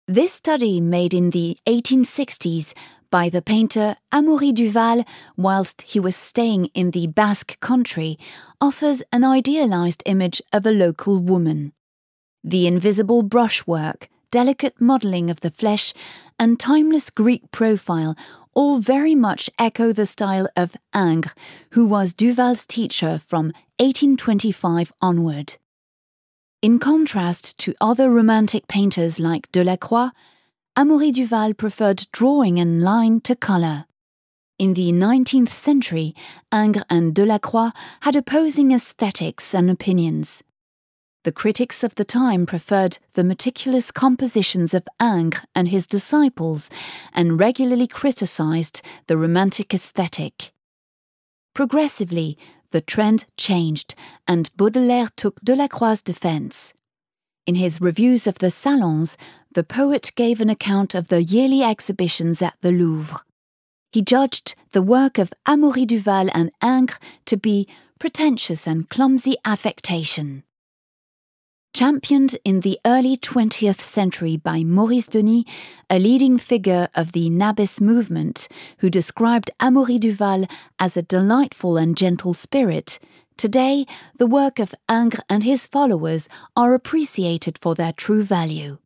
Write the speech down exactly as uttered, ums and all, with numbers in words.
This study, made in the eighteen sixties by the painter Amaury Duval whilst he was staying in the Basque country, offers an idealized image of a local woman. The invisible brushwork, delicate modelling of the flesh, and timeless Greek profile all very much echo the style of Ingres, who was Duval's teacher from eighteen twenty-five onward. In contrast to other Romantic painters like Delacroix, Amaury Duval preferred drawing and line to colour. In the nineteenth century, Ingres and Delacroix had opposing aesthetics and opinions. The critics of the time preferred the meticulous compositions of Ingres and his disciples and regularly criticised the Romantic aesthetic. Progressively, the trend changed, and Baudelaire took Delacroix's defence. In his reviews of the salons, the poet gave an account of the yearly exhibitions at the Louvre. He judged the work of Amaury Duval and Ingres to be pretentious and clumsy affectation. Championed in the early twentieth century by Maurice Denis, a leading figure of the Nabis movement, who described Amaury Duval as a delightful and gentle spirit, today the work of Ingres and his followers are appreciated for their true value.